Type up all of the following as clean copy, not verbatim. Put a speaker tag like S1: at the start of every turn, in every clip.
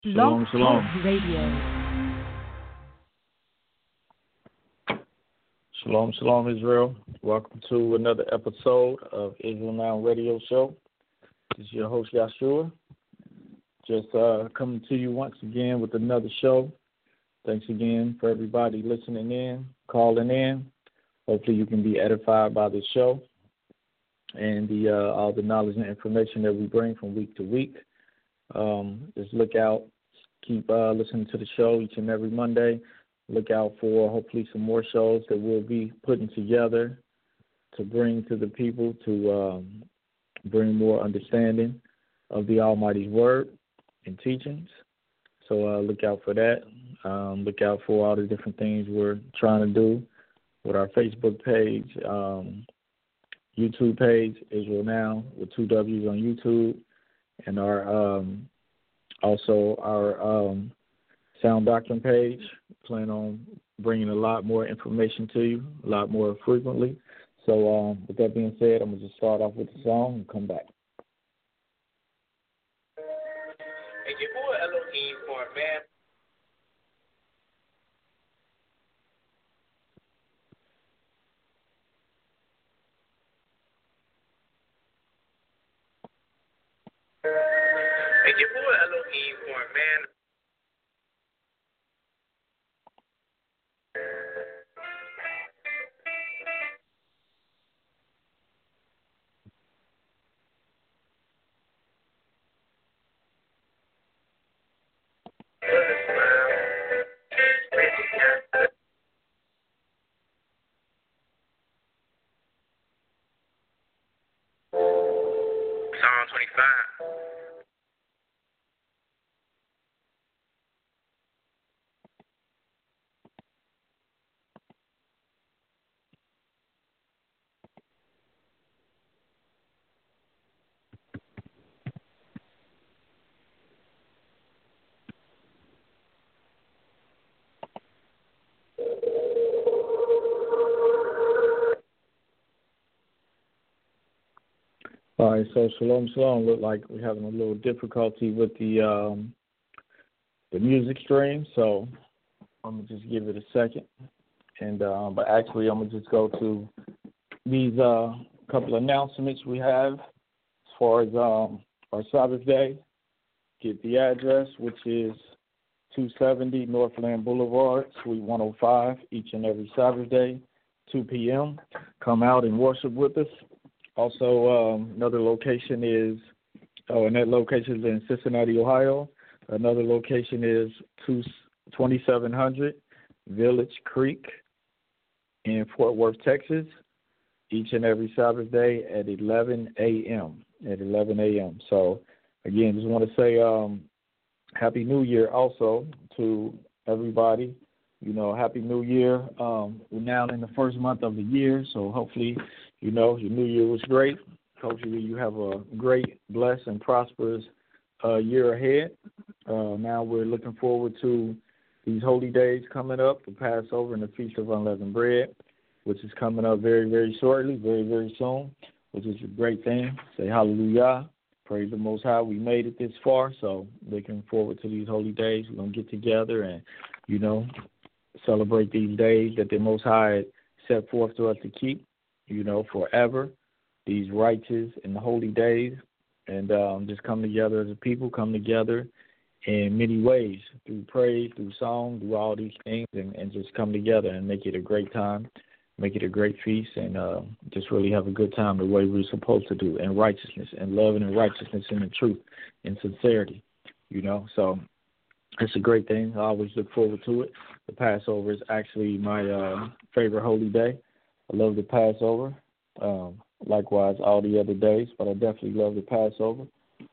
S1: Shalom, shalom.
S2: Radio.
S1: Shalom, shalom, Israel. Welcome to another episode of Israel Now Radio Show. This is your host, Yahshua. Just coming to you once again with another show. Thanks again for everybody listening in, calling in. Hopefully you can be edified by this show and all the knowledge and information that we bring from week to week. Just look out. Keep listening to the show each and every Monday. Look out for hopefully some more shows that we'll be putting together to bring to the people to bring more understanding of the Almighty's Word and teachings. So look out for that. Look out for all the different things we're trying to do with our Facebook page, YouTube page, Israel Now, with 2 W's on YouTube, and our also our Sound Doctrine page. Plan on bringing a lot more information to you, a lot more frequently. So with that being said, I'm going to just start off with the song and come back.
S3: And Yahuwah Elohim for a man. And Yahuwah Elohim for a man. Psalm 25.
S1: All right, so shalom, shalom. Look like we're having a little difficulty with the music stream, so I'm gonna just give it a second. And but actually, I'm gonna just go to these couple announcements we have as far as our Sabbath day. Get the address, which is 270 Northland Boulevard, Suite 105, each and every Saturday, 2 p.m. Come out and worship with us. Also, another location is, and that location is in Cincinnati, Ohio. Another location is 2700 Village Creek in Fort Worth, Texas, each and every Saturday at 11 a.m. So, again, just want to say Happy New Year also to everybody. You know, Happy New Year. We're now in the first month of the year, so hopefully, you know, your New Year was great. Hopefully you have a great, blessed, and prosperous year ahead. Now we're looking forward to these holy days coming up, the Passover and the Feast of Unleavened Bread, which is coming up very, very shortly, very, very soon, which is a great thing. Say hallelujah. Praise the Most High. We made it this far, so looking forward to these holy days. We're going to get together and, you know, celebrate these days that the Most High set forth to us to keep, you know, forever, these righteous and holy days, and just come together as a people, come together in many ways, through praise, through song, through all these things, and just come together and make it a great time, make it a great feast, and just really have a good time the way we're supposed to do, in righteousness, and love, and in righteousness, and in truth, and sincerity, you know. So it's a great thing. I always look forward to it. The Passover is actually my favorite holy day. I love the Passover. Likewise, all the other days, but I definitely love the Passover.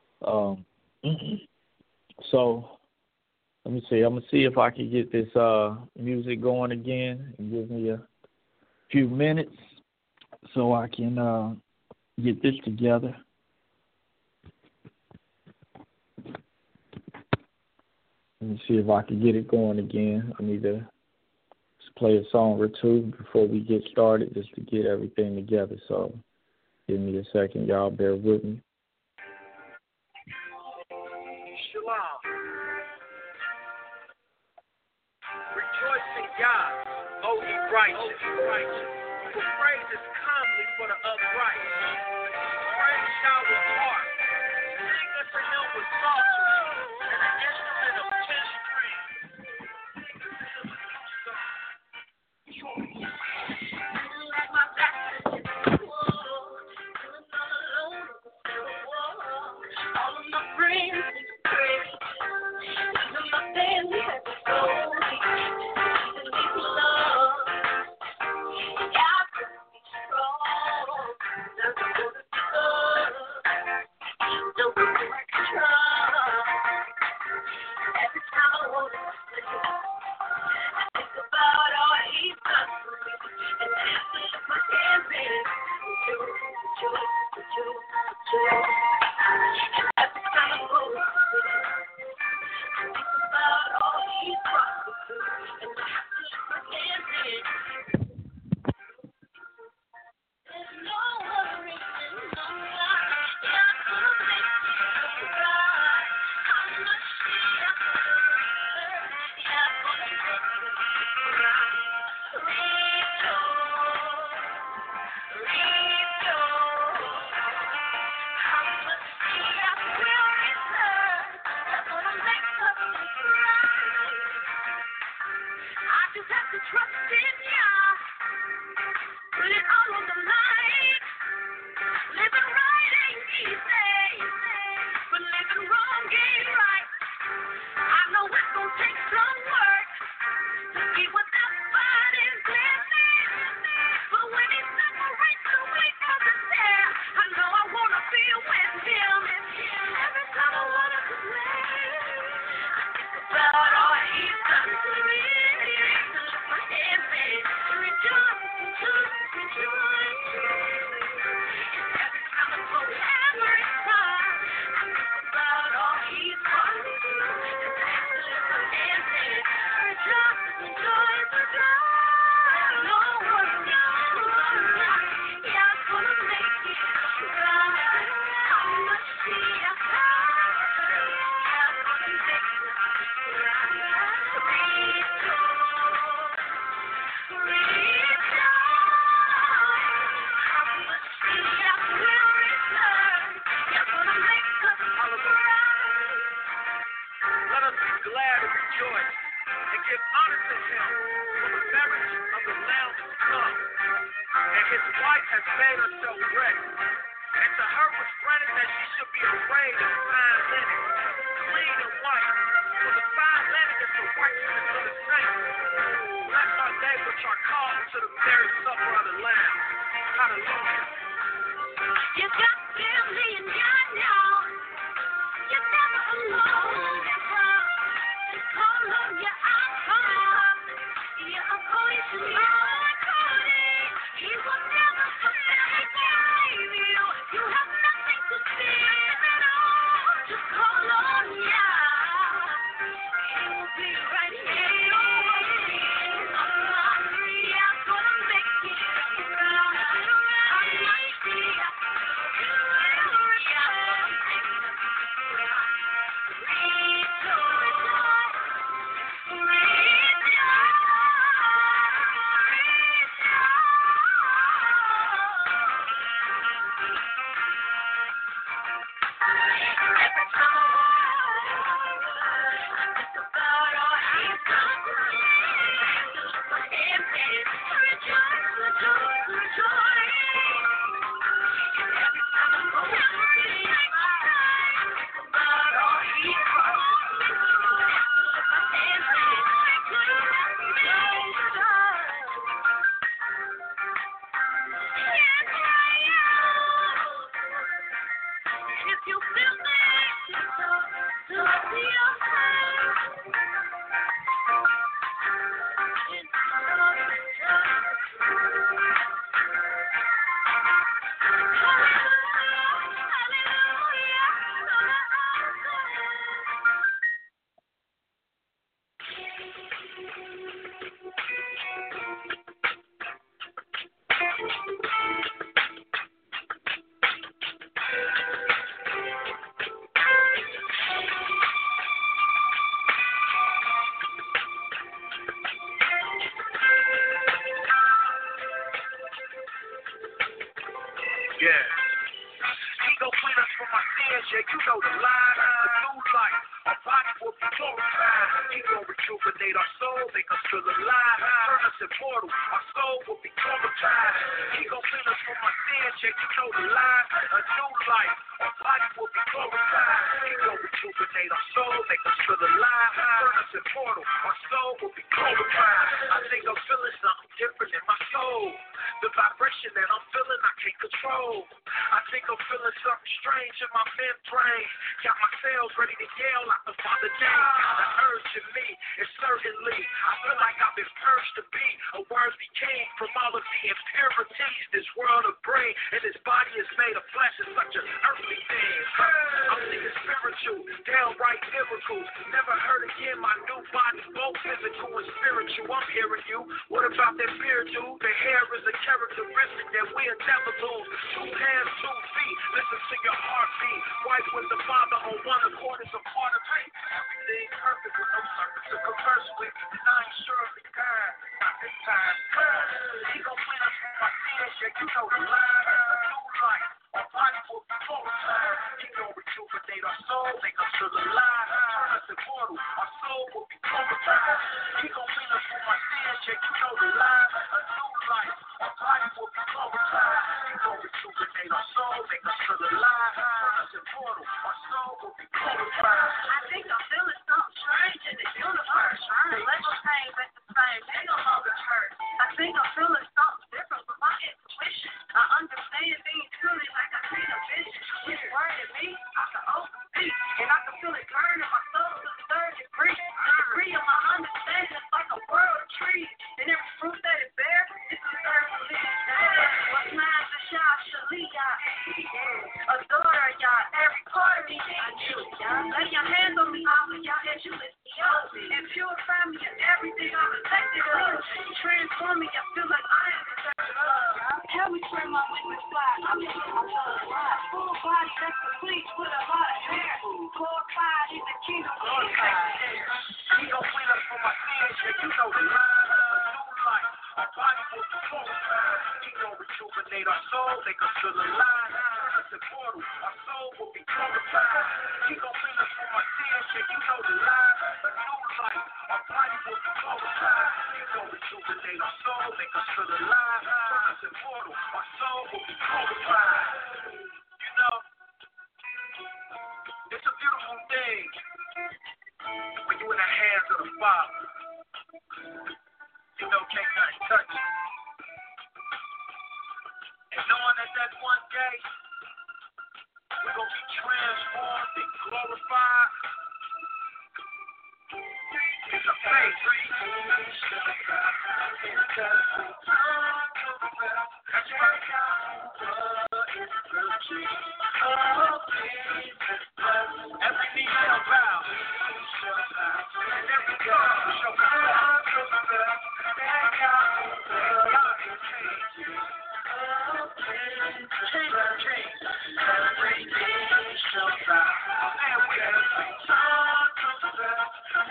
S1: So let me see. I'm going to see if I can get this music going again and give me a few minutes so I can get this together. Let me see if I can get it going again. I need to just play a song or two before we get started just to get everything together. So give me a second. Y'all bear with me.
S3: Shalom. Rejoice in God, O ye righteous. For praise is comely for the upright. Praise shall with harp. Sing unto him with psaltery and an instrument of 10 strings.
S2: All of my friends pray. Even my family has a soul. Even these love. God is strong. Doesn't go to love. Don't go to trust. Every time I want to sleep, I think about all he's done for me. And I lift my hands in joy. And every time I go to sleep, I think about all he's brought me through. And I lift my hands in. There's no worry, there's no lie. God will make it right. I'm not sure. God will make it right. I just have to trust in God. Put it all on the line. Living right ain't easy, but living wrong ain't right. I know it's gonna take some work to be without fighting blessing. But when he separates the wheat from the tare, I know I wanna be with him. Every time I wanna complain, I think about all he's done for me. My hands in, rejoice. Every time I go, every time I think about all he's brought me through. And I have to lift my hands in, rejoice. No one's yeah, I'm gonna make it right. I'm not sure. Yeah, I'm gonna make it
S3: Let us be glad and rejoice and give honor to him, for the marriage of the Lamb is come, and his wife has made herself ready. And to her was granted that she should be arrayed in fine linen, clean and white, for the fine linen is the righteousness of the saints. Blessed are they which are called to the marriage supper of the Lamb. Hallelujah.
S2: You got family and God now. You're never alone. Call on your iPhone. You're according to your calling. He will never forsake you. You have nothing to fear at all. Just call on Yah. He will be right here. I'm gonna make it right. I'm not here.
S3: you know the lie. A new life, our body will be glorified. He gon' rejuvenate our soul, make us feel alive, turn us immortal. Our soul will be glorified. He gon' clean us from our sins, yeah, you know the lie. A new life, our body will be glorified. He gon' rejuvenate our soul, make us feel alive, turn us immortal. Our soul will be glorified. I think I'm feeling something different in my soul. The vibration that I'm feeling, I can't control. I think I'm feeling something strange in my membrane. Got my cells ready to yell out the Father name. The urge in me is certainly, I feel like I've been purged to be a worthy king from all of the impurities this world will bring. And this body is made of flesh, it's such an earthly thing. I'm thinking spiritual, downright miracles. Never heard again my new body, both physical and spiritual. I'm hearing you. What about that spiritual? The hair is a characteristic that we'll never lose. 2 hands, 2 feet. Listen to your heartbeat. Wife with the Father on one accord is a part of me. Everything perfect with no surface to converse with. And I ain't sure of the God. Not this time. He gon' clean us from my sins. Yeah, you know the line. A new life. Our body will be glorified. He gon' rejuvenate our soul, make us feel alive, turn us immortal. Our soul will be glorified. He gon' clean us from our sins. Yeah, you know the line. A new life. Our body will be glorified. He gon' rejuvenate our soul, make us feel alive, turn us immortal. Our soul will be glorified.
S2: I think I'm feeling something strange in the universe. The levels ain't at the same. They no longer hurt. I think I'm feeling something different from my intuition. I understand things truly like I see a vision. It's word in me, I can open speak. And I can feel it burn in my soul to the 3rd degree. Free of my understanding, it's like a world of trees. And every fruit that it bears, it's a third belief. What's mine to Shah Shalia? A daughter, y'all, every part of me, I knew. Lay your hands on me, all of y'all, as you lift me up. And purify me of everything I'm affected of. Transform me, I feel like I am the church of love. Help me turn my witness fly. I'm in my full body that's complete with a lot of hair. Glorified in the kingdom of God.
S3: He gon' clean us from our sins, yeah, you know the line. A new life, our body will be glorified. He gon' rejuvenate our soul, make us feel alive, turn us immortal. Our soul will be glorified. He gon' clean us from our sins, yeah, you know the line. A new life, our body will be glorified. He gon' rejuvenate our soul, make us feel alive, turn us immortal. Our soul will be glorified. You know, it's a beautiful thing when you're in the hands of the Father. You know, can't nothing touch you. And knowing that one day we're going to be transformed and glorified, it's a faith. That's right. Every knee shall bow, and every tongue shall confess. God is king. King of kings. Every knee shall bow, and every tongue confess.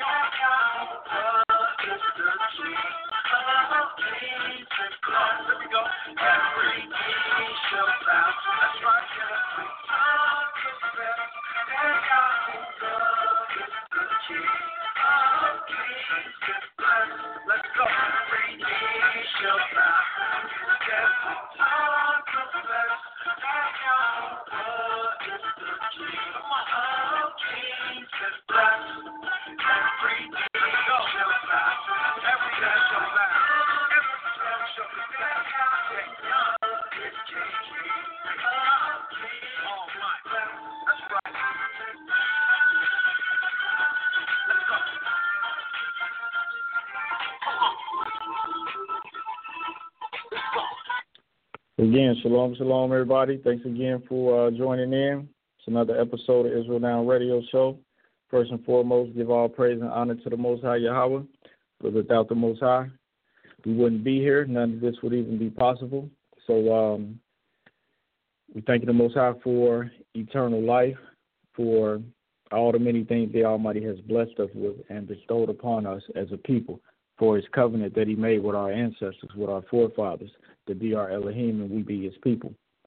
S3: God is the King of kings and glory. Here we go. Every knee shall bow. That's right. Every tongue confess. And God is the King of kings and glory. Let's go. Every knee shall bow. Every tongue confess. And God is the King of kings and glory. Every knee shall bow. Every knee shall bow. Every tongue shall confess that God is King. All right. That's right. Let's go. Come on. Let's go.
S1: Again, shalom, everybody. Thanks again for joining in. It's another episode of Israel Now Radio Show. First and foremost, give all praise and honor to the Most High Yahweh. For without the Most High, we wouldn't be here. None of this would even be possible. So we thank the Most High for eternal life, for all the many things the Almighty has blessed us with and bestowed upon us as a people, for his covenant that he made with our ancestors, with our forefathers, to be our Elohim and we be his people.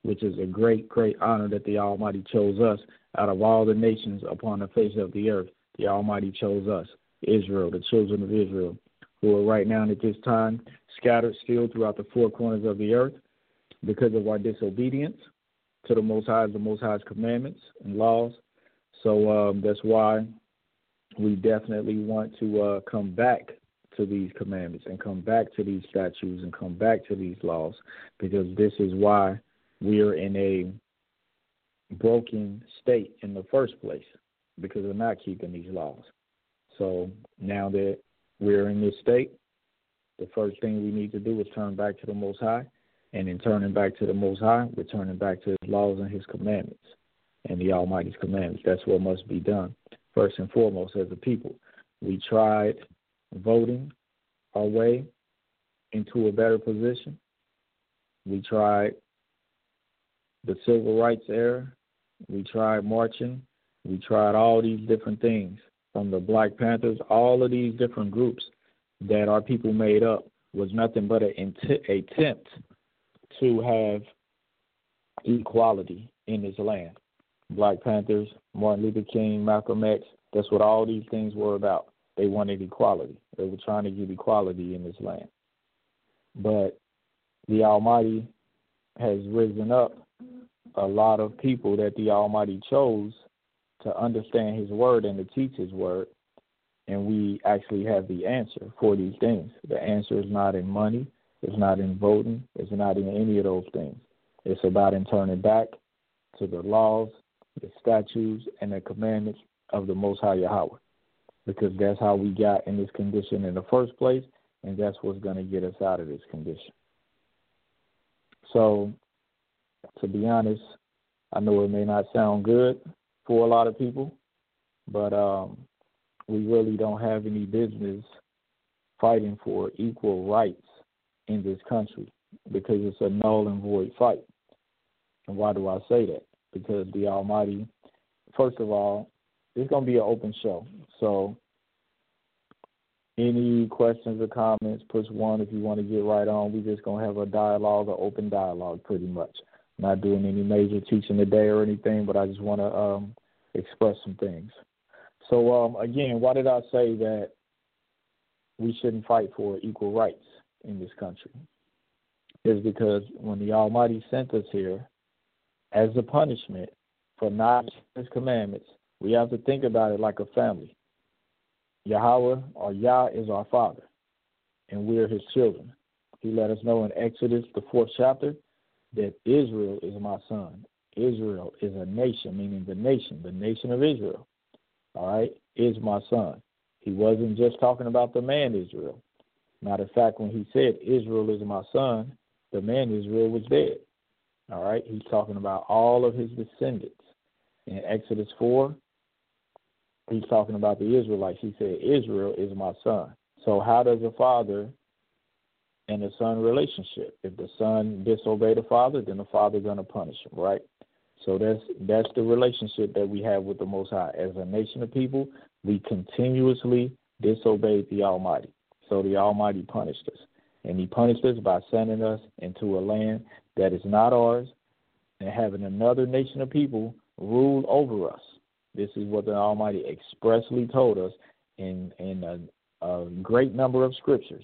S1: which is a great, great honor that the Almighty chose us out of all the nations upon the face of the earth. The Almighty chose us, Israel, the children of Israel, who are right now at this time scattered still throughout the four corners of the earth because of our disobedience to the Most High's commandments and laws. So that's why we definitely want to come back to these commandments and come back to these statutes and come back to these laws, because this is why we are in a broken state in the first place, because we're not keeping these laws. So now that we're in this state, the first thing we need to do is turn back to the Most High. And in turning back to the Most High, we're turning back to His laws and His commandments and the Almighty's commandments. That's what must be done. First and foremost, as a people, we tried voting our way into a better position. We tried the civil rights era. We tried marching. We tried all these different things, from the Black Panthers, all of these different groups that our people made up was nothing but an attempt to have equality in this land. Black Panthers, Martin Luther King, Malcolm X, that's what all these things were about. They wanted equality. They were trying to get equality in this land. But the Almighty has risen up a lot of people that the Almighty chose to understand His word and to teach His word, and we actually have the answer for these things. The answer is not in money. It's not in voting. It's not in any of those things. It's about in turning back to the laws, the statutes, and the commandments of the Most High Yahweh, because that's how we got in this condition in the first place, and that's what's going to get us out of this condition. So, to be honest, I know it may not sound good for a lot of people, but we really don't have any business fighting for equal rights in this country, because it's a null and void fight. And why do I say that? Because the Almighty, first of all, it's going to be an open show. So any questions or comments, push 1 if you want to get right on. We're just going to have a dialogue, an open dialogue pretty much. Not doing any major teaching today or anything, but I just want to express some things. So, again, why did I say that we shouldn't fight for equal rights in this country? It's because when the Almighty sent us here as a punishment for not His commandments, we have to think about it like a family. Yahweh, or Yah, is our Father, and we're His children. He let us know in Exodus, the 4th chapter, that Israel is my son. Israel is a nation, meaning the nation of Israel, all right, is my son. He wasn't just talking about the man Israel. Matter of fact, when He said Israel is my son, the man Israel was dead, all right? He's talking about all of His descendants. In Exodus 4, He's talking about the Israelites. He said, Israel is my son. So how does a father and a son relationship? If the son disobey the father, then the father going to punish him, right? So that's the relationship that we have with the Most High. As a nation of people, we continuously disobeyed the Almighty. So the Almighty punished us. And He punished us by sending us into a land that is not ours and having another nation of people rule over us. This is what the Almighty expressly told us in a great number of scriptures,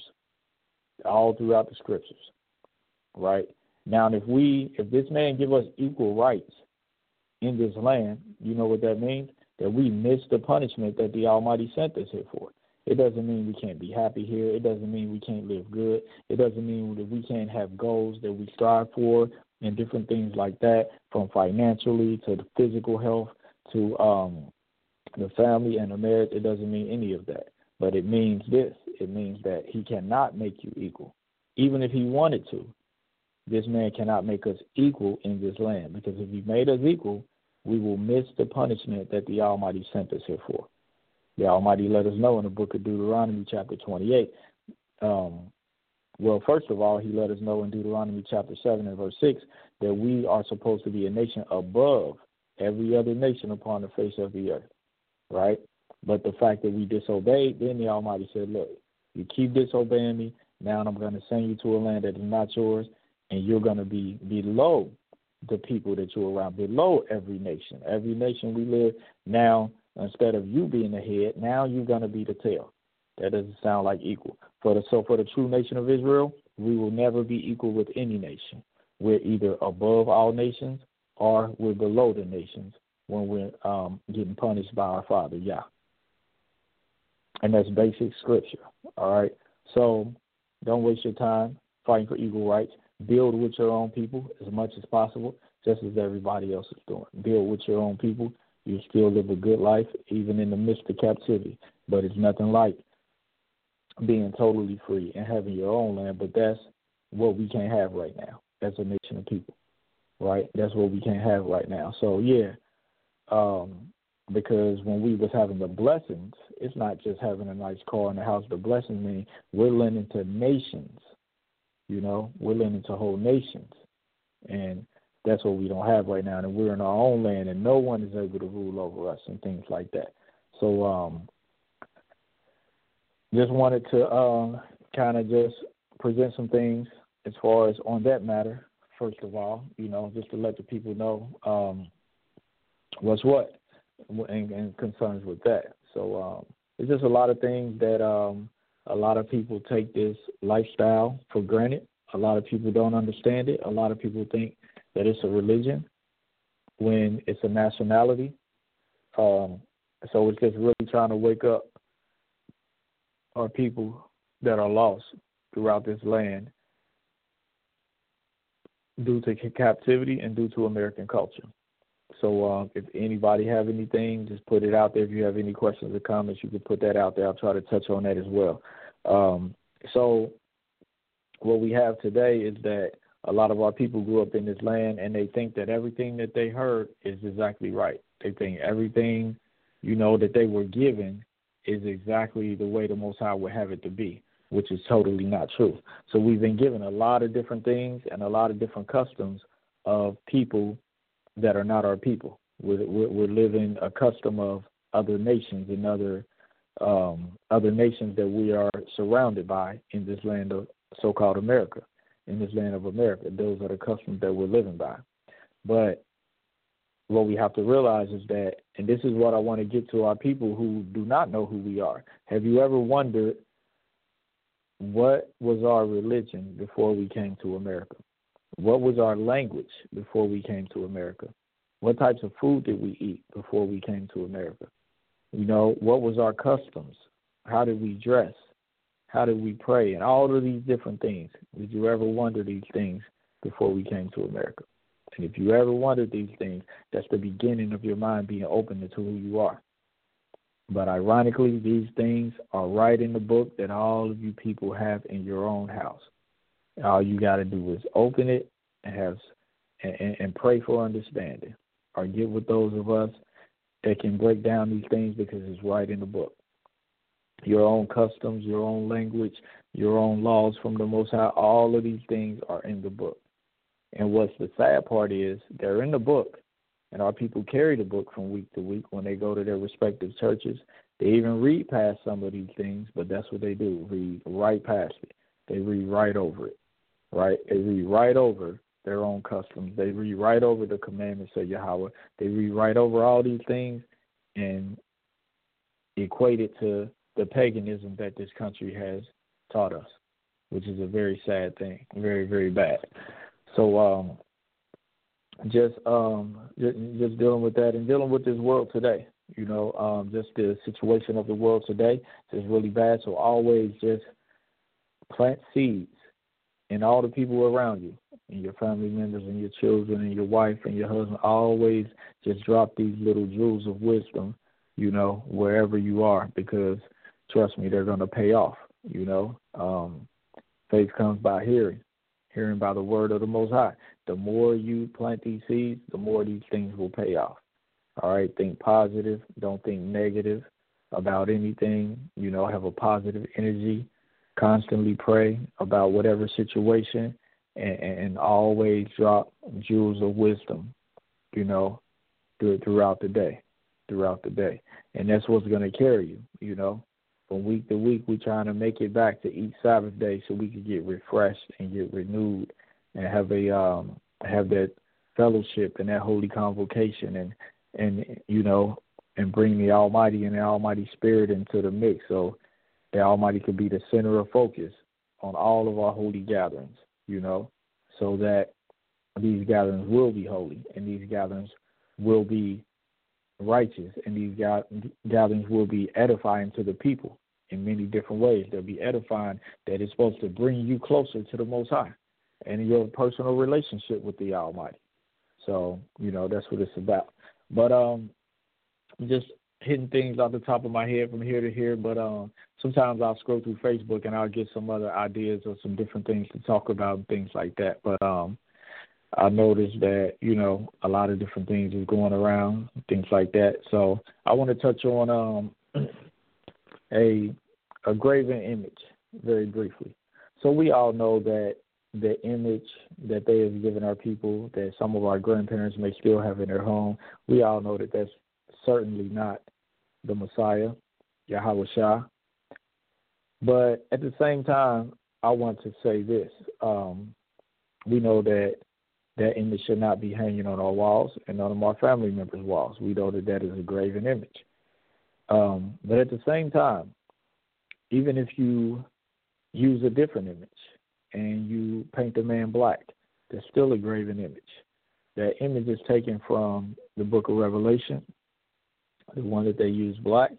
S1: all throughout the scriptures, right? Now, if this man give us equal rights in this land, you know what that means? That we miss the punishment that the Almighty sent us here for. It doesn't mean we can't be happy here. It doesn't mean we can't live good. It doesn't mean that we can't have goals that we strive for and different things like that, from financially to the physical health to the family and the marriage. It doesn't mean any of that. But it means this. It means that He cannot make you equal. Even if He wanted to, this man cannot make us equal in this land, because if He made us equal, we will miss the punishment that the Almighty sent us here for. The Almighty let us know in the book of Deuteronomy chapter 28. Well, first of all, He let us know in Deuteronomy chapter 7 and verse 6 that we are supposed to be a nation above every other nation upon the face of the earth, right? But the fact that we disobeyed, then the Almighty said, look, you keep disobeying me, now I'm going to send you to a land that is not yours, and you're going to be below the people that you're around, below every nation. Every nation we live now, instead of you being the head, now you're going to be the tail. That doesn't sound like equal. For the true nation of Israel, we will never be equal with any nation. We're either above all nations or we're below the nations when we're getting punished by our Father, Yah. And that's basic scripture, all right? So don't waste your time fighting for equal rights. Build with your own people as much as possible, just as everybody else is doing. Build with your own people. You still live a good life, even in the midst of captivity. But it's nothing like being totally free and having your own land. But that's what we can't have right now as a nation of people, right? That's what we can't have right now. So, yeah, because when we was having the blessings, it's not just having a nice car in the house. The blessings mean we're lending to nations. You know, we're lending to whole nations, and that's what we don't have right now. And we're in our own land, and no one is able to rule over us and things like that. So just wanted to kind of just present some things as far as on that matter, first of all, you know, just to let the people know what's what and concerns with that. So it's just a lot of things that a lot of people take this lifestyle for granted. A lot of people don't understand it. A lot of people think that it's a religion when it's a nationality. So it's just really trying to wake up our people that are lost throughout this land due to captivity and due to American culture. So if anybody have anything, just put it out there. If you have any questions or comments, you can put that out there. I'll try to touch on that as well. So what we have today is that a lot of our people grew up in this land, and they think that everything that they heard is exactly right. They think everything, you know, that they were given is exactly the way the Most High would have it to be, which is totally not true. So we've been given a lot of different things and a lot of different customs of people that are not our people. We're living a custom of other nations and other nations that we are surrounded by in this land of so-called America, in this land of America. Those are the customs that we're living by. But what we have to realize is that, and this is what I want to get to our people who do not know who we are. Have you ever wondered what was our religion before we came to America? What was our language before we came to America? What types of food did we eat before we came to America? You know, what was our customs? How did we dress? How did we pray? And all of these different things. Did you ever wonder these things before we came to America? And if you ever wondered these things, that's the beginning of your mind being open to who you are. But ironically, these things are right in the book that all of you people have in your own house. All you got to do is open it and pray for understanding, or get with those of us that can break down these things, because it's right in the book. Your own customs, your own language, your own laws from the Most High, all of these things are in the book. And what's the sad part is they're in the book, and our people carry the book from week to week when they go to their respective churches. They even read past some of these things, but that's what they do, read right past it. They read right over it, right? They read right over their own customs. They read right over the commandments of Yahweh. They read right over all these things and equate it to the paganism that this country has taught us, which is a very sad thing, very, very bad. So just dealing with that and dealing with this world today, you know, just the situation of the world today is really bad. So always just plant seeds in all the people around you, and your family members and your children and your wife and your husband. Always just drop these little jewels of wisdom, you know, wherever you are, because trust me, they're going to pay off, you know. Faith comes by hearing by the word of the Most High. The more you plant these seeds, the more these things will pay off. All right, think positive. Don't think negative about anything. You know, have a positive energy. Constantly pray about whatever situation, and always drop jewels of wisdom, you know, throughout the day. And that's what's going to carry you, you know. From week to week, we're trying to make it back to each Sabbath day so we can get refreshed and get renewed and have that fellowship and that holy convocation and and bring the Almighty and the Almighty Spirit into the mix so the Almighty could be the center of focus on all of our holy gatherings, so that these gatherings will be holy and these gatherings will be righteous and these gatherings will be edifying to the people in many different ways. They'll be edifying that it's supposed to bring you closer to the Most High and your personal relationship with the Almighty. So, that's what it's about. But just hitting things off the top of my head from here to here, but sometimes I'll scroll through Facebook and I'll get some other ideas or some different things to talk about and things like that. But I noticed that, a lot of different things is going around, things like that. So I want to touch on a graven image very briefly. So we all know that the image that they have given our people, that some of our grandparents may still have in their home, we all know that that's certainly not the Messiah, Yahweh Shah. But at the same time, I want to say this. We know that image should not be hanging on our walls and none of our family members' walls. We know that is a graven image. But at the same time, even if you use a different image and you paint the man black, there's still a graven image. That image is taken from the book of Revelation, the one that they use black,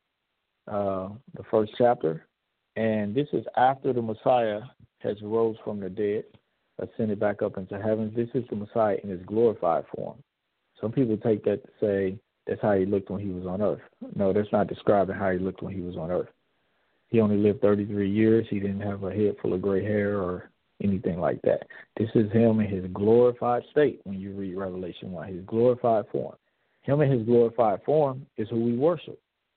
S1: the first chapter. And this is after the Messiah has rose from the dead, ascended back up into heaven. This is the Messiah in his glorified form. Some people take that to say that's how he looked when he was on earth. No, that's not describing how he looked when he was on earth. He only lived 33 years. He didn't have a head full of gray hair or anything like that. This is him in his glorified state when you read Revelation 1, his glorified form. Him in his glorified form is who we worship.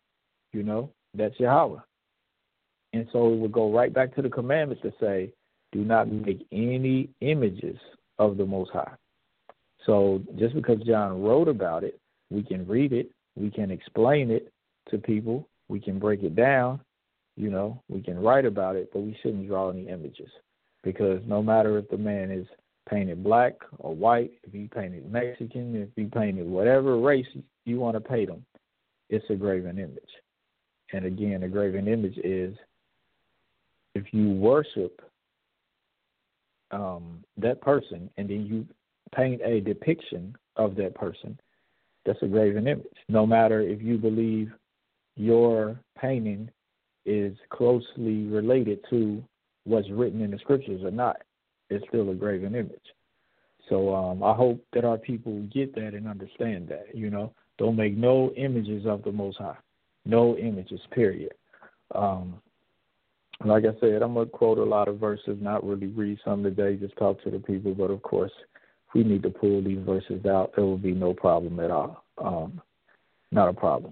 S1: That's Yahweh. And so it would go right back to the commandments to say, do not make any images of the Most High. So just because John wrote about it, we can read it, we can explain it to people, we can break it down, we can write about it, but we shouldn't draw any images. Because no matter if the man is painted black or white, if he painted Mexican, if he painted whatever race you want to paint him, it's a graven image. And again, a graven image is if you worship that person and then you paint a depiction of that person, that's a graven image. No matter if you believe your painting is closely related to what's written in the scriptures or not, it's still a graven image. So I hope that our people get that and understand that, Don't make no images of the Most High. No images, period. Like I said, I'm going to quote a lot of verses, not really read some today, just talk to the people. But, of course, if we need to pull these verses out, there will be no problem at all. Not a problem.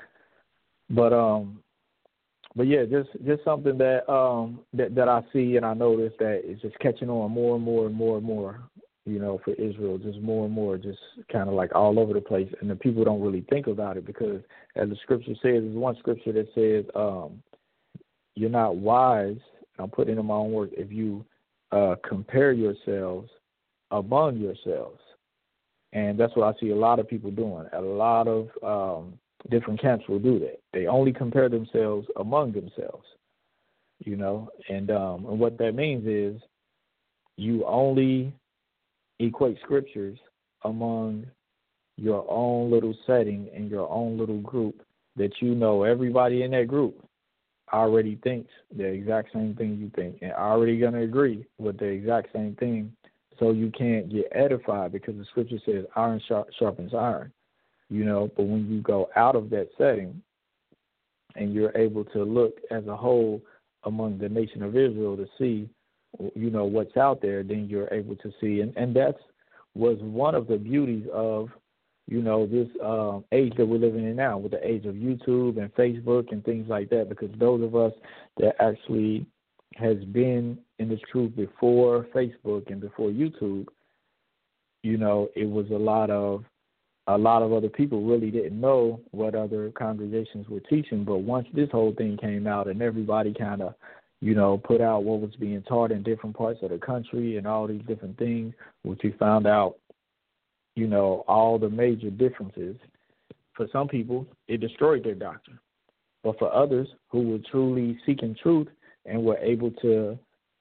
S1: But yeah, just something that that I see and I notice that is just catching on more and more and more and more, for Israel, just more and more, just kind of like all over the place. And the people don't really think about it because, as the scripture says, there's one scripture that says, you're not wise, I'm putting in my own words, if you compare yourselves among yourselves. And that's what I see a lot of people doing. A lot of different camps will do that. They only compare themselves among themselves, and what that means is you only equate scriptures among your own little setting and your own little group that everybody in that group already thinks the exact same thing you think and already going to agree with the exact same thing, so you can't get edified because the scripture says iron sharpens iron, but when you go out of that setting and you're able to look as a whole among the nation of Israel to see, what's out there, then you're able to see. And that's was one of the beauties of, this age that we're living in now, with the age of YouTube and Facebook and things like that, because those of us that actually has been in this truth before Facebook and before YouTube, it was a lot of other people really didn't know what other congregations were teaching. But once this whole thing came out and everybody kind of, put out what was being taught in different parts of the country and all these different things, which we found out all the major differences, for some people, it destroyed their doctrine. But for others who were truly seeking truth and were able to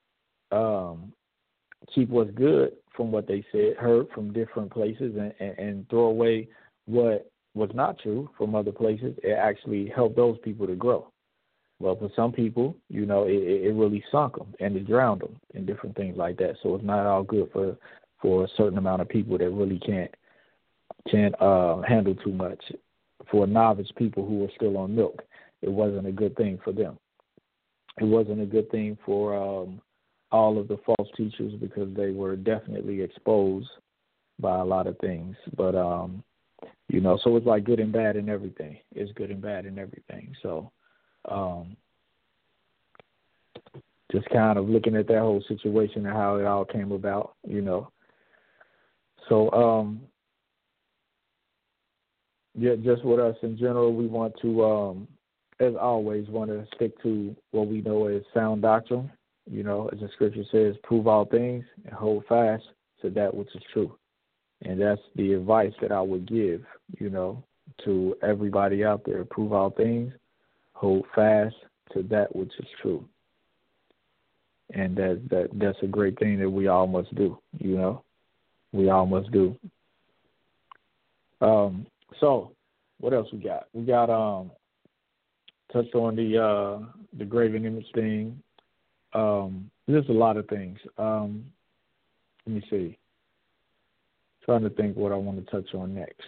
S1: keep what's good from what they said, heard from different places, and throw away what was not true from other places, it actually helped those people to grow. Well, for some people, it really sunk them and it drowned them and different things like that. So it's not all good for a certain amount of people that really can't handle too much. For novice people who are still on milk, it wasn't a good thing for them. It wasn't a good thing for all of the false teachers because they were definitely exposed by a lot of things. But, so it's like good and bad in everything. It's good and bad in everything. So just kind of looking at that whole situation and how it all came about, So, just with us in general, we want to, as always, want to stick to what we know as sound doctrine. As the scripture says, prove all things and hold fast to that which is true. And that's the advice that I would give, to everybody out there. Prove all things, hold fast to that which is true. And that's a great thing that we all must do, We all must do. So what else we got? We got touched on the graven image thing. There's a lot of things. Let me see. Trying to think what I want to touch on next.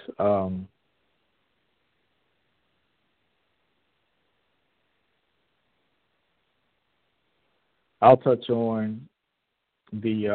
S1: I'll touch on the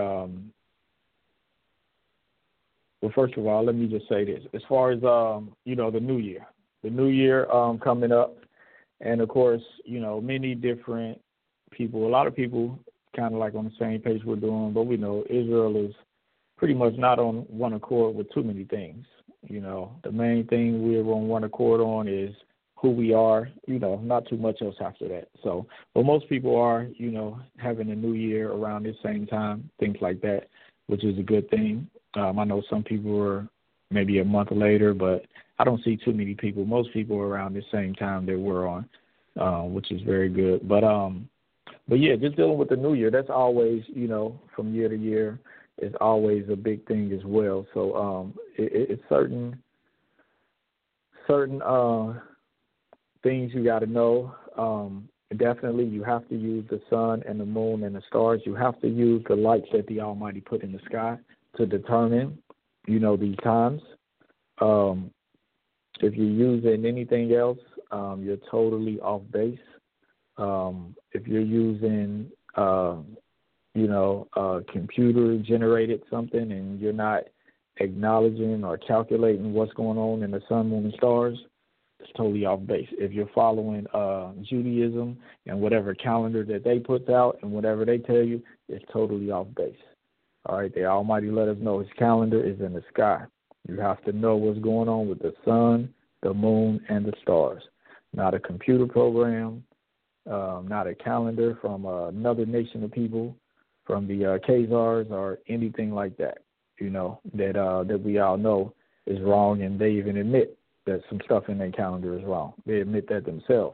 S1: well, first of all, let me just say this. As far as, the new year coming up, and, of course, many different people, a lot of people kind of like on the same page we're doing, but we know Israel is pretty much not on one accord with too many things. The main thing we're on one accord on is who we are, not too much else after that. So, but most people are, having a new year around the same time, things like that, which is a good thing. I know some people are maybe a month later, but I don't see too many people. Most people are around the same time that we're on, which is very good. But yeah, just dealing with the new year, that's always, from year to year, is always a big thing as well. So it's certain things you got to know. Definitely, you have to use the sun and the moon and the stars. You have to use the lights that the Almighty put in the sky to determine, these times. If you're using anything else, you're totally off base. If you're using, computer-generated something and you're not acknowledging or calculating what's going on in the sun, moon, and stars, it's totally off base. If you're following Judaism and whatever calendar that they put out and whatever they tell you, it's totally off base. All right, the Almighty let us know His calendar is in the sky. You have to know what's going on with the sun, the moon, and the stars. Not a computer program, not a calendar from another nation of people, from the Khazars or anything like that, that we all know is wrong, and they even admit that some stuff in their calendar is wrong. They admit that themselves.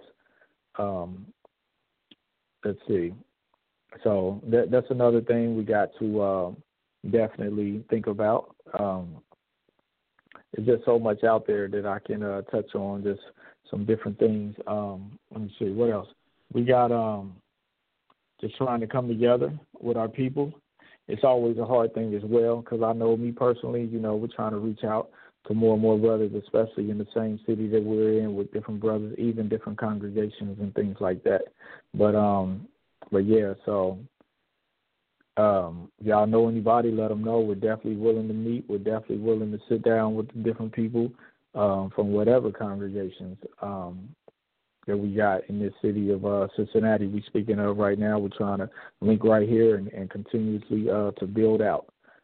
S1: Let's see. So that's another thing we got to definitely think about. There's just so much out there that I can touch on, just some different things. Let me see, what else? We got just trying to come together with our people. It's always a hard thing as well, because I know me personally, we're trying to reach out to more and more brothers, especially in the same city that we're in, with different brothers, even different congregations and things like that. But yeah, so y'all know anybody, let them know. We're definitely willing to meet. We're definitely willing to sit down with the different people from whatever congregations that we got in this city of Cincinnati we speaking of right now. We're trying to link right here and continuously to build out.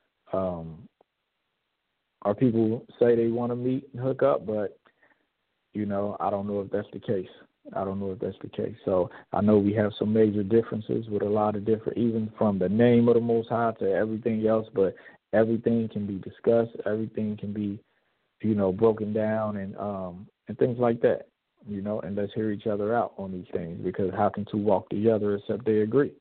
S1: Our people say they want to meet and hook up, but, I don't know if that's the case. So I know we have some major differences with a lot of different, even from the name of the Most High to everything else, but everything can be discussed, everything can be, broken down and things like that, and let's hear each other out on these things, because how can two walk together except they agree,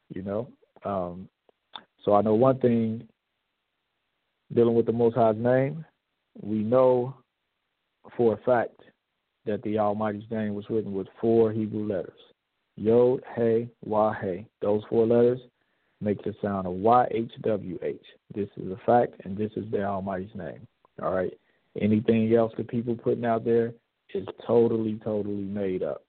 S1: So I know one thing, dealing with the Most High's name, we know for a fact that the Almighty's name was written with 4 Hebrew letters. Yod, He, Wah, He. Those 4 letters make the sound of YHWH. This is a fact, and this is the Almighty's name. All right? Anything else that people putting out there is totally, totally made up.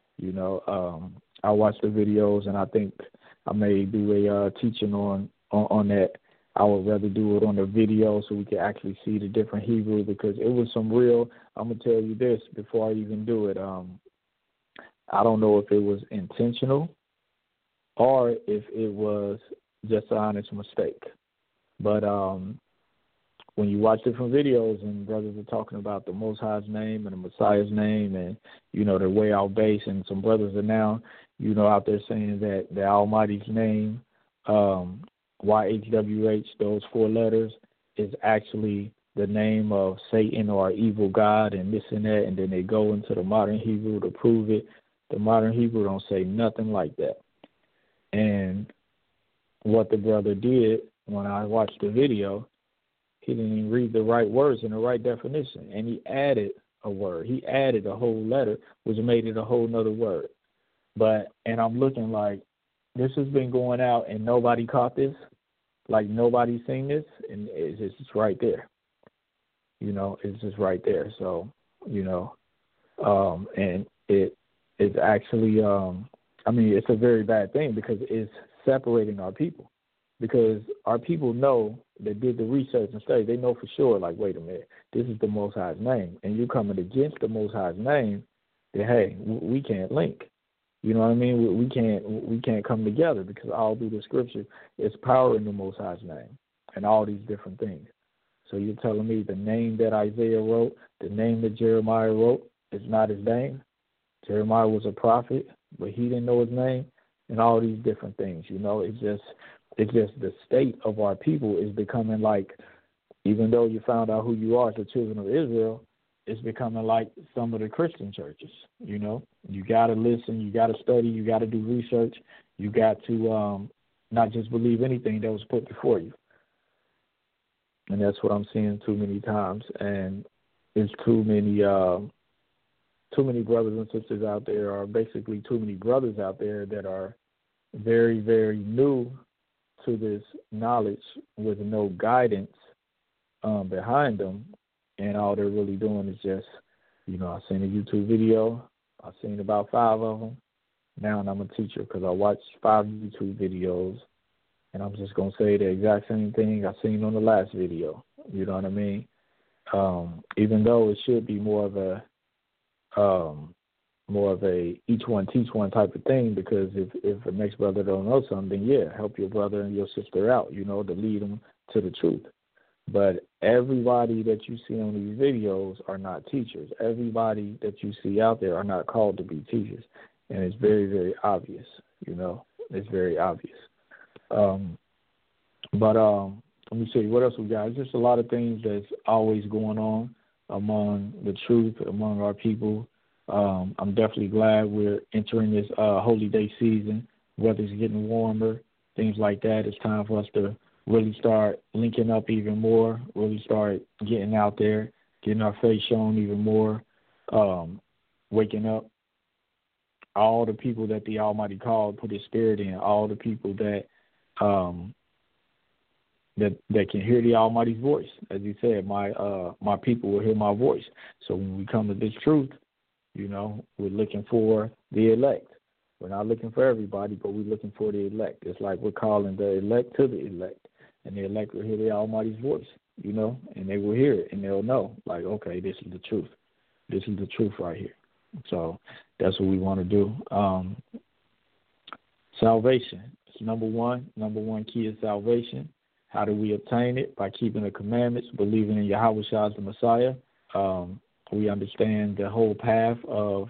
S1: I watch the videos, and I think I may do a teaching on that. I would rather do it on the video so we can actually see the different Hebrew, because it was some real, I'm going to tell you this before I even do it. I don't know if it was intentional or if it was just an honest mistake. But when you watch different videos and brothers are talking about the Most High's name and the Messiah's name and, they're way out base, and some brothers are now, out there saying that the Almighty's name, YHWH, those 4 letters, is actually the name of Satan or evil God and this and that, and then they go into the modern Hebrew to prove it. The modern Hebrew don't say nothing like that. And what the brother did when I watched the video, he didn't even read the right words in the right definition, and he added a word. He added a whole letter, which made it a whole nother word. And I'm looking like, this has been going out and nobody caught this, like nobody's seen this, and it's just right there. It's just right there. So, and it's actually, it's a very bad thing, because it's separating our people. Because our people know, that did the research and study, they know for sure, like, wait a minute, this is the Most High's name, and you're coming against the Most High's name, then, hey, we can't link. You know what I mean? We can't come together, because all through the Scripture, it's power in the Most High's name and all these different things. So you're telling me the name that Isaiah wrote, the name that Jeremiah wrote, is not his name? Jeremiah was a prophet, but he didn't know his name, and all these different things. It's just the state of our people is becoming like, even though you found out who you are as the children of Israel, it's becoming like some of the Christian churches. You got to listen, you got to study, you got to do research, you got to not just believe anything that was put before you. And that's what I'm seeing too many times. And it's too many brothers and sisters out there, or basically too many brothers out there that are very, very new to this knowledge with no guidance behind them, and all they're really doing is just, I've seen a YouTube video, I've seen about 5 of them. Now, and I'm a teacher because I watched 5 YouTube videos, and I'm just going to say the exact same thing I seen on the last video. You know what I mean? Even though it should be more of a each one teach one type of thing, because if the next brother don't know something, then yeah, help your brother and your sister out, to lead them to the truth. But everybody that you see on these videos are not teachers. Everybody that you see out there are not called to be teachers, and it's very, very obvious. It's very obvious. But let me see what else we got. It's just a lot of things that's always going on among the truth, among our people. I'm definitely glad we're entering this holy day season. Weather's getting warmer, things like that. It's time for us to really start linking up even more, really start getting out there, getting our face shown even more, waking up. All the people that the Almighty called, put His Spirit in, all the people that that can hear the Almighty's voice. As He said, my people will hear my voice. So when we come to this truth, we're looking for the elect. We're not looking for everybody, but we're looking for the elect. It's like we're calling the elect to the elect, and the elect will hear the Almighty's voice, and they will hear it, and they'll know, like, okay, this is the truth. This is the truth right here. So that's what we want to do. Salvation is number one. Number one key is salvation. How do we obtain it? By keeping the commandments, believing in Yahweh Shai as the Messiah. We understand the whole path of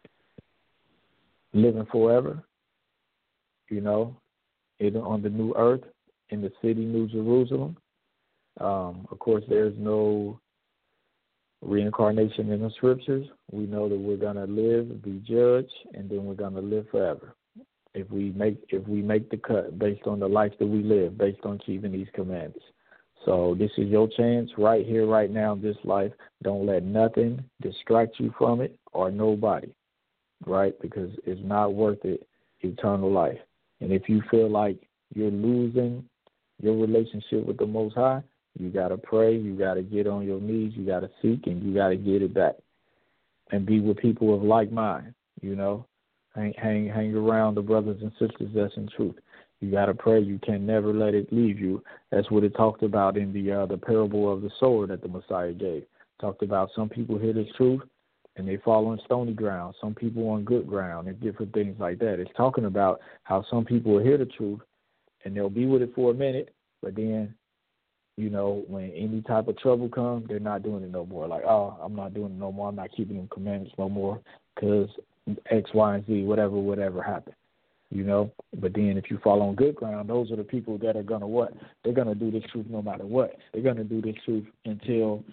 S1: living forever, on the new earth, in the city, New Jerusalem, Of course, there's no reincarnation in the scriptures. We know that we're going to live, be judged, and then we're going to live forever. If we make the cut based on the life that we live, based on keeping these commandments. So this is your chance right here, right now, this life. Don't let nothing distract you from it or nobody, right? Because it's not worth it, eternal life. And if you feel like you're losing your relationship with the Most High, you got to pray, you got to get on your knees, you got to seek, and you got to get it back. And be with people of like mind, you know. Hang around the brothers and sisters that's in truth. You got to pray. You can never let it leave you. That's what it talked about in the parable of the sower that the Messiah gave. Talked about some people hear this truth and they fall on stony ground, some people on good ground, and different things like that. It's talking about how some people will hear the truth and they'll be with it for a minute, but then, you know, when any type of trouble comes, they're not doing it no more. Like, oh, I'm not doing it no more. I'm not keeping them commandments no more because X, Y, and Z, whatever happened. You know, but then if you fall on good ground, those are the people that are gonna what? They're gonna do this truth no matter what. They're gonna do this truth until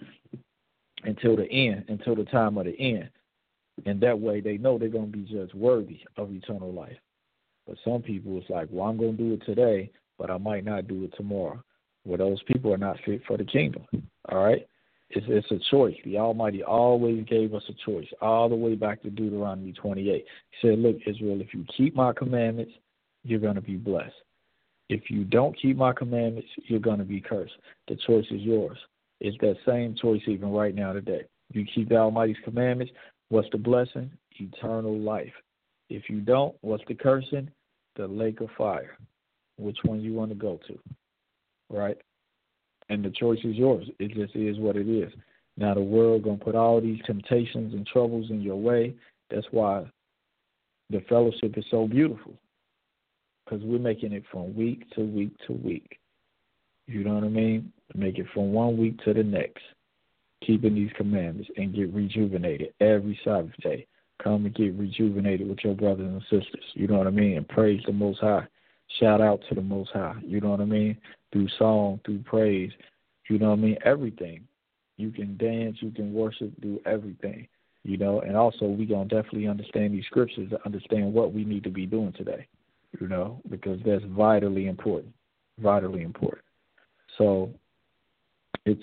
S1: the end, until the time of the end, and that way they know they're gonna be judged worthy of eternal life. But some people, it's like, well, I'm gonna do it today, but I might not do it tomorrow. Well, those people are not fit for the kingdom. All right. It's a choice. The Almighty always gave us a choice, all the way back to Deuteronomy 28. He said, look, Israel, if you keep my commandments, you're going to be blessed. If you don't keep my commandments, you're going to be cursed. The choice is yours. It's that same choice even right now today. You keep the Almighty's commandments, what's the blessing? Eternal life. If you don't, what's the cursing? The lake of fire. Which one you want to go to, right? And the choice is yours. It just is what it is. Now the world going to put all these temptations and troubles in your way. That's why the fellowship is so beautiful, because we're making it from week to week to week. You know what I mean? Make it from one week to the next, keeping these commandments and get rejuvenated every Sabbath day. Come and get rejuvenated with your brothers and sisters. You know what I mean? And praise the Most High. Shout out to the Most High. You know what I mean? Through song, through praise. You know what I mean? Everything. You can dance, you can worship, do everything. You know, and also we going to definitely understand these scriptures to understand what we need to be doing today. You know, because that's vitally important. Vitally important. So it's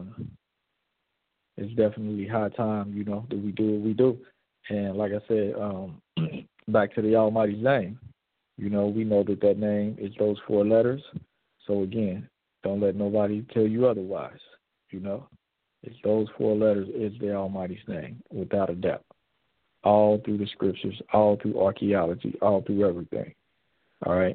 S1: definitely high time, you know, that we do what we do. And like I said, back to the Almighty's name, you know, we know that name is those 4 letters. So again, don't let nobody tell you otherwise, you know. It's those 4 letters is the Almighty's name, without a doubt. All through the scriptures, all through archaeology, all through everything. All right.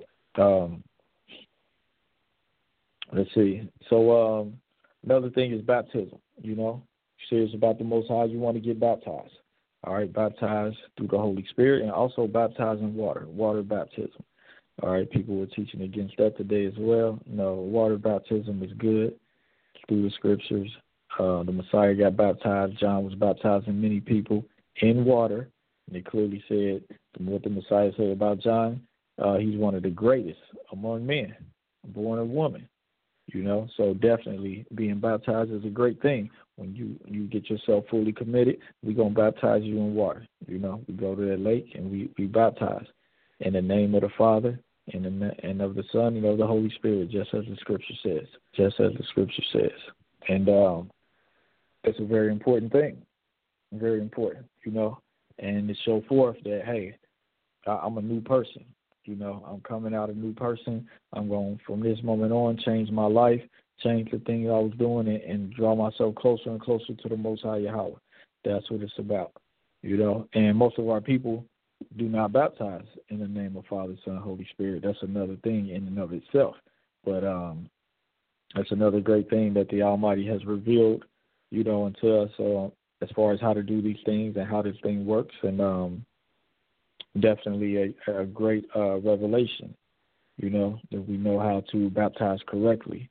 S1: Let's see. So another thing is baptism, you know. Serious about the Most High, you want to get baptized. All right, baptized through the Holy Spirit and also baptized in water baptism. All right, people were teaching against that today as well. No, water baptism is good through the scriptures. The Messiah got baptized. John was baptizing many people in water. And it clearly said what the Messiah said about John. He's one of the greatest among men, born of woman. You know, so definitely being baptized is a great thing. When you get yourself fully committed, we're going to baptize you in water. You know, we go to that lake and we baptize in the name of the Father and of the Son and of the Holy Spirit, just as the Scripture says. Just as the Scripture says. And it's a very important thing. Very important, you know. And to show forth that, hey, I'm a new person. You know, I'm coming out a new person. I'm going, from this moment on, change my life, change the things I was doing, and draw myself closer and closer to the Most High Yahweh. That's what it's about, you know. And most of our people do not baptize in the name of Father, Son, Holy Spirit. That's another thing in and of itself. But that's another great thing that the Almighty has revealed, you know, unto us as far as how to do these things and how this thing works. And definitely a great revelation, you know, that we know how to baptize correctly.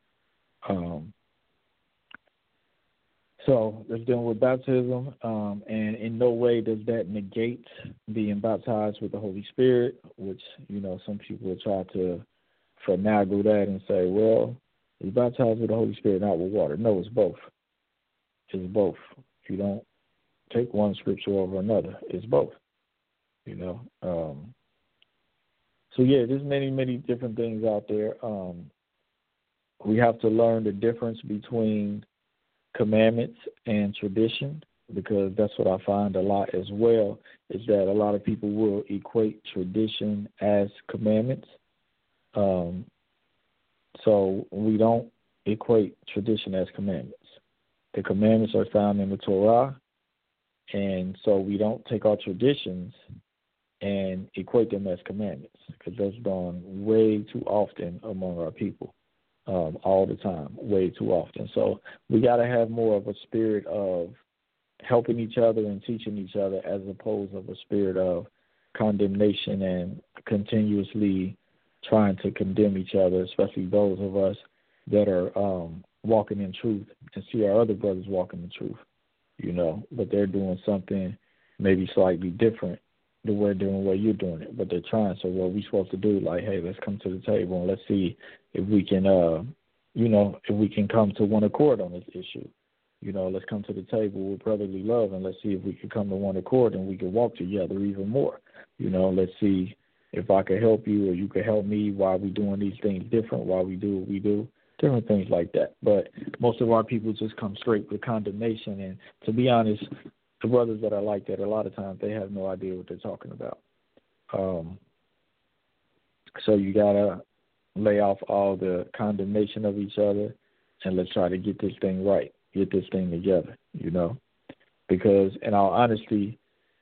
S1: So let's deal with baptism, and in no way does that negate being baptized with the Holy Spirit, which, you know, some people will try to finagle that and say, well, He's baptized with the Holy Spirit, not with water. No, it's both. It's both. You don't take one scripture over another. It's both. You know. So yeah, there's many, many different things out there. We have to learn the difference between commandments and tradition, because that's what I find a lot as well, is that a lot of people will equate tradition as commandments. So we don't equate tradition as commandments. The commandments are found in the Torah, and so we don't take our traditions and equate them as commandments, because those are done way too often among our people, all the time, way too often. So we got to have more of a spirit of helping each other and teaching each other, as opposed of a spirit of condemnation and continuously trying to condemn each other, especially those of us that are walking in truth and see our other brothers walking in truth, you know, but they're doing something maybe slightly different than we're doing the way you're doing it, but they're trying. So what we're supposed to do, like, hey, let's come to the table and let's see if we can, if we can come to one accord on this issue. You know, let's come to the table with brotherly love, and let's see if we can come to one accord and we can walk together even more. You know, let's see if I could help you or you could help me, why we doing these things different, why we do what we do, different things like that. But most of our people just come straight with condemnation, and to be honest, the brothers that are like that, a lot of times they have no idea what they're talking about. So you got to lay off all the condemnation of each other, and let's try to get this thing right. Get this thing together, you know, because in all honesty,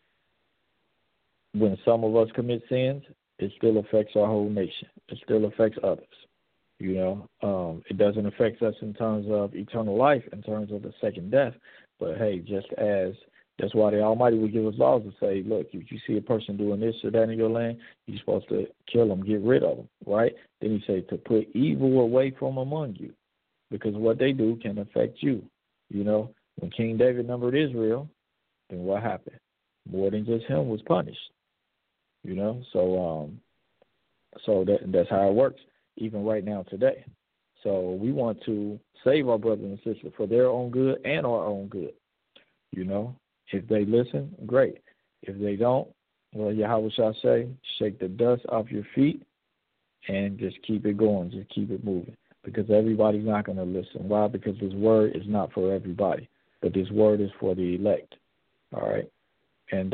S1: when some of us commit sins, it still affects our whole nation. It still affects others, you know. It doesn't affect us in terms of eternal life, in terms of the second death. But, hey, just as that's why the Almighty will give us laws to say, look, if you see a person doing this or that in your land, you're supposed to kill them, get rid of them, right? Then he said to put evil away from among you, because what they do can affect you. You know, when King David numbered Israel, then what happened? More than just him was punished. You know, so that's how it works, even right now today. So we want to save our brothers and sisters for their own good and our own good. You know, if they listen, great. If they don't, well, Yahweh shall say, shake the dust off your feet and just keep it going, just keep it moving. Because everybody's not going to listen. Why? Because this word is not for everybody, but this word is for the elect. All right? And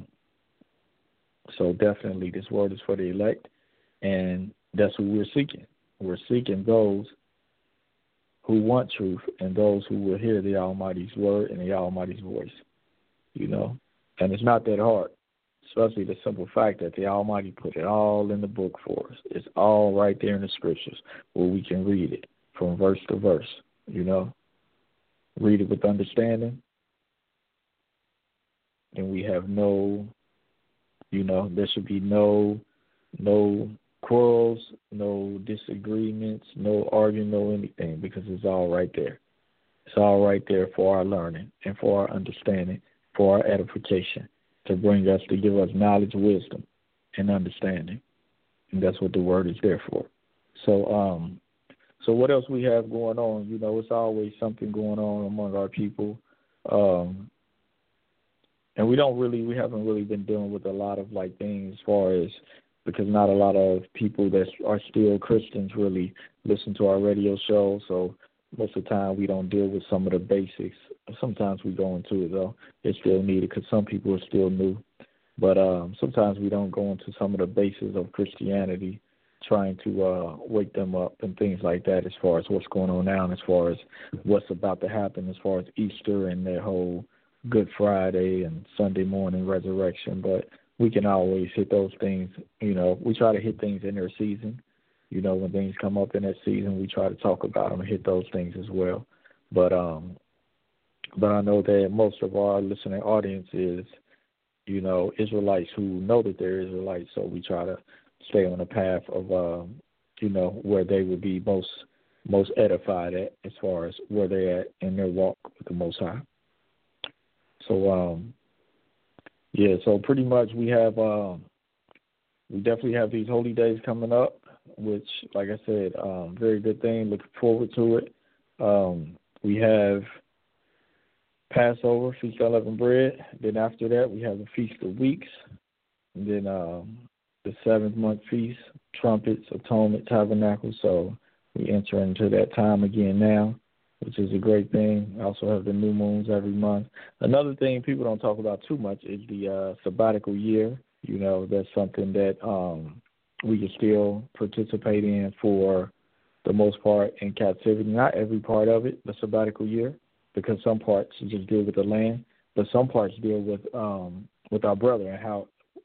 S1: so definitely this word is for the elect, and that's who we're seeking. We're seeking those who want truth and those who will hear the Almighty's word and the Almighty's voice, you know. And it's not that hard, especially the simple fact that the Almighty put it all in the book for us. It's all right there in the scriptures where we can read it from verse to verse, you know. Read it with understanding, and we have no, you know, there should be no quarrels, no disagreements, no arguing, no anything, because it's all right there. It's all right there for our learning and for our understanding, for our edification, to bring us, to give us knowledge, wisdom, and understanding. And that's what the word is there for. So what else we have going on? You know, it's always something going on among our people. And we haven't really been dealing with a lot of like things as far as, because not a lot of people that are still Christians really listen to our radio show. So most of the time we don't deal with some of the basics. Sometimes we go into it, though. It's still needed because some people are still new. But sometimes we don't go into some of the bases of Christianity, trying to wake them up and things like that, as far as what's going on now and as far as what's about to happen as far as Easter and their whole Good Friday and Sunday morning resurrection. But we can always hit those things. You know, we try to hit things in their season. You know, when things come up in that season, we try to talk about them and hit those things as well. But I know that most of our listening audience is, you know, Israelites who know that they're Israelites. So we try to stay on the path of, you know, where they would be most edified at, as far as where they're at in their walk with the Most High. So, so pretty much we definitely have these holy days coming up. which, like I said, very good thing. Looking forward to it. We have Passover, Feast of Unleavened Bread. Then after that, we have the Feast of Weeks. And then the 7th-month feast, Trumpets, Atonement, Tabernacle. So we enter into that time again now, which is a great thing. I also have the new moons every month. Another thing people don't talk about too much is the sabbatical year. You know, that's something that we can still participate in for the most part in captivity. Not every part of it, the sabbatical year, because some parts just deal with the land, but some parts deal with our brother and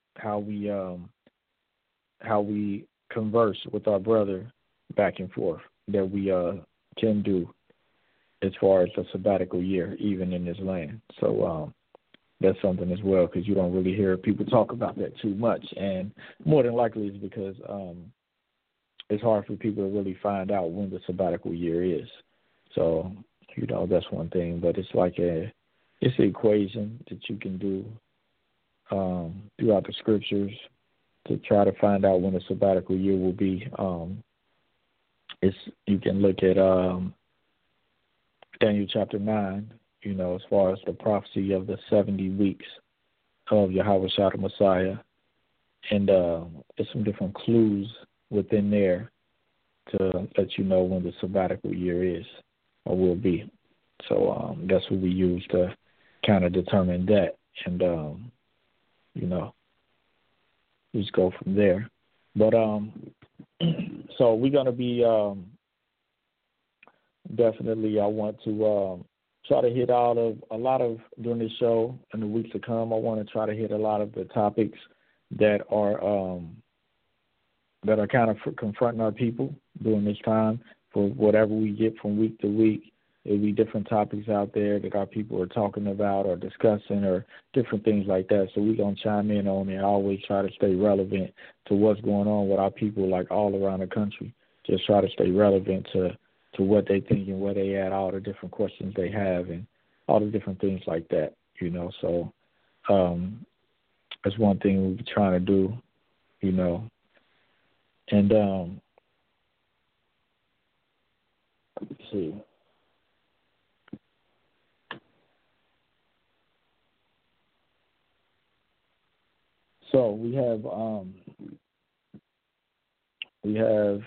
S1: how we converse with our brother back and forth that we can do as far as the sabbatical year, even in this land. So that's something as well, because you don't really hear people talk about that too much. And more than likely it's because it's hard for people to really find out when the sabbatical year is. So, you know, that's one thing. But it's like it's an equation that you can do throughout the scriptures to try to find out when the sabbatical year will be. You can look at Daniel chapter 9, you know, as far as the prophecy of the 70 weeks of Yahweh Shah the Messiah. And there's some different clues within there to let you know when the sabbatical year is or will be. So that's what we use to kind of determine that. And, you know, just go from there. But so we're going to be definitely, I want to try to hit a lot of during this show in the weeks to come. I want to try to hit a lot of the topics that are kind of confronting our people during this time. For whatever we get from week to week, there'll be different topics out there that our people are talking about or discussing or different things like that. So we're going to chime in on it. I always try to stay relevant to what's going on with our people, like all around the country. Just try to stay relevant to what they think and where they at, all the different questions they have and all the different things like that, you know. So that's one thing we've been trying to do, you know. And let's see. So we have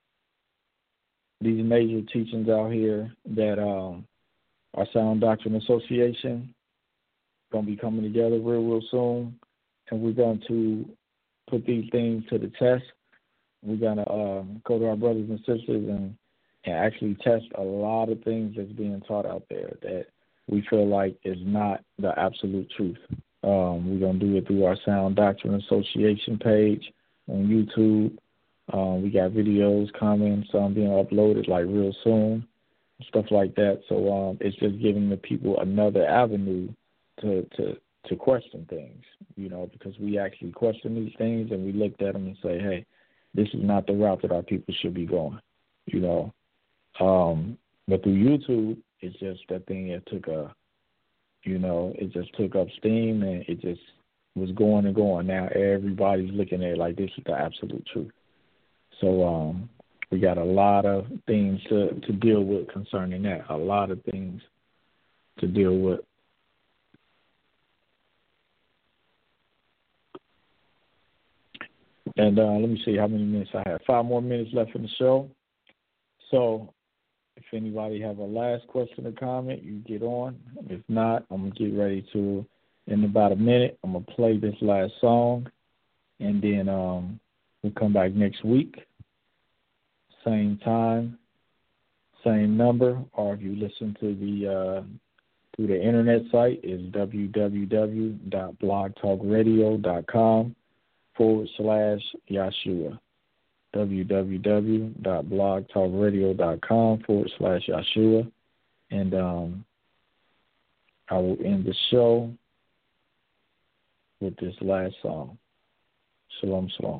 S1: these major teachings out here that our Sound Doctrine Association going to be coming together real soon, and we're going to put these things to the test. We're going to go to our brothers and sisters and actually test a lot of things that's being taught out there that we feel like is not the absolute truth. We're going to do it through our Sound Doctrine Association page on YouTube. We got videos coming, some being uploaded like real soon, stuff like that. So it's just giving the people another avenue to question things, you know, because we actually question these things and we looked at them and say, hey, this is not the route that our people should be going, you know. But through YouTube, it's just that thing that took it just took up steam and it just was going and going. Now everybody's looking at it like this is the absolute truth. So we got a lot of things to deal with concerning that, a lot of things to deal with. And let me see how many minutes I have. 5 more minutes left in the show. So if anybody have a last question or comment, you get on. If not, I'm going to get ready to, in about a minute, I'm going to play this last song. And then we'll come back next week. Same time, same number. Or if you listen to through the internet site, is www.blogtalkradio.com/Yahshua. www.blogtalkradio.com/Yahshua. And I will end the show with this last song. Shalom, shalom.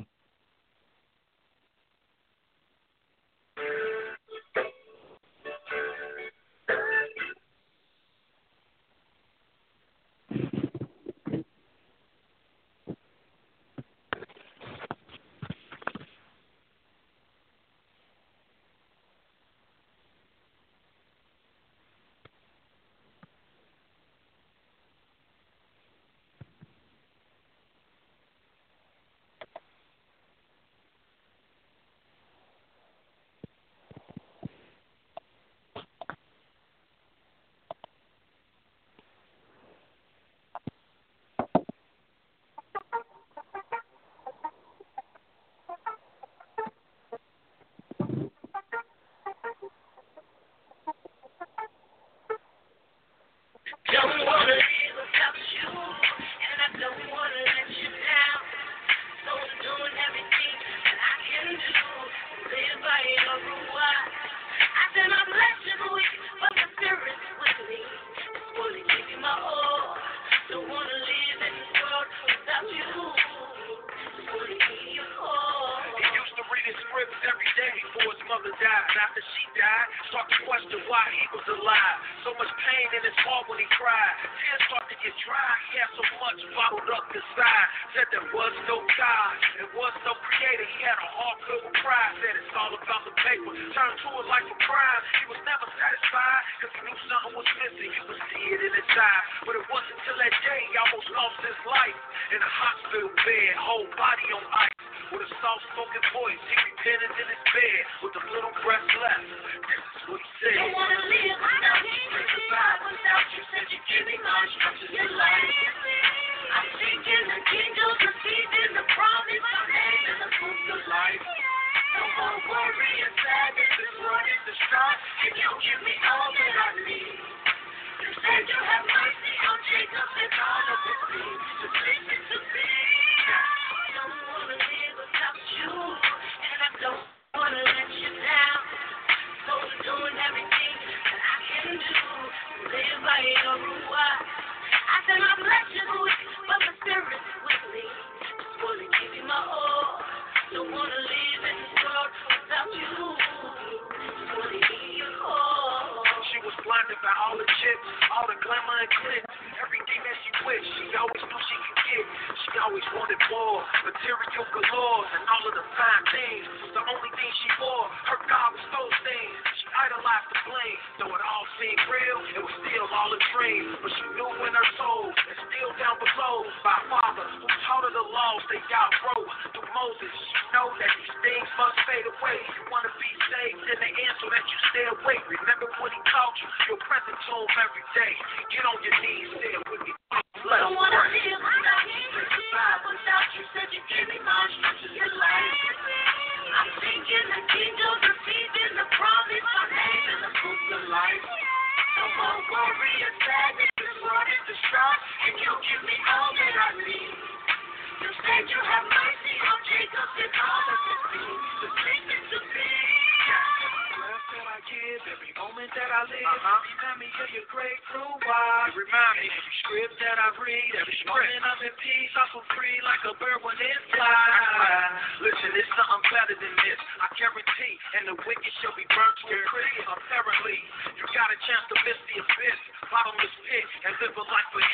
S3: every day before his mother died. And after she died, start to question why he was alive. So much pain in his heart when he cried. Tears start to get dry. He had so much bottled up inside. Said there was no God, there was no creator. He had a heart filled with pride. Said it's all about the paper. Turned to a life of crime. He was never satisfied because he knew something was missing. You could see it in his eyes. But it wasn't until that day he almost lost his life in a hospital bed, whole body on ice. With a soft-spoken voice, he repented in his bed with a little breath left. This is what he said.
S2: Don't wanna live without you, survive without you. Said you give me my instructions in life. I'm seeking the kingdom, receiving the promise, my name is the proof of life. No more worry and sadness, this world is distraught, and you give me all that I need. You said you have mercy on Jacob and all of his seed. Just listen to me. I don't wanna live without you, and I don't wanna let you down. So I'm doing everything that I can do to live by your rules. I said my flesh is weak, but my spirit's with me. Just wanna give you my all. Don't wanna live in this world without you. Just wanna hear your call.
S3: She was blinded by all the chips, all the glamour and glitz. Everything that she wished, she always knew she could get. She always wanted more, material galore, and all of the fine things was the only thing she wore. Her God was those things. She idolized the flame. Though it all seemed real, it was still all a dream. But she knew in her soul, and still down below, by a father who taught her the laws they outgrow. Through Moses, she know that these things must fade away. You want to be saved, then the answer that you stay awake. Remember what he taught you, you're present to him every day. Get on your knees, say it with me.
S2: I don't wanna live without you, survive without you. Said you give me my instructions in life. I'm seeking the kingdom, receiving the promise, my name is the proof of life. No more worry and sadness, this world is distraught, and you give me all that I need. You said you have mercy on Jacob and all of his seed. Just listen to me.
S3: Breath that I give, every moment that I live, remind me of your great true wise. Remind me every script that I read, every moment I'm in peace, I feel free like a bird when it flies. Listen, it's something better than this, I guarantee, and the wicked shall be burnt to a crisp, apparently. You got a chance to miss the abyss, bottomless pit, and live a life of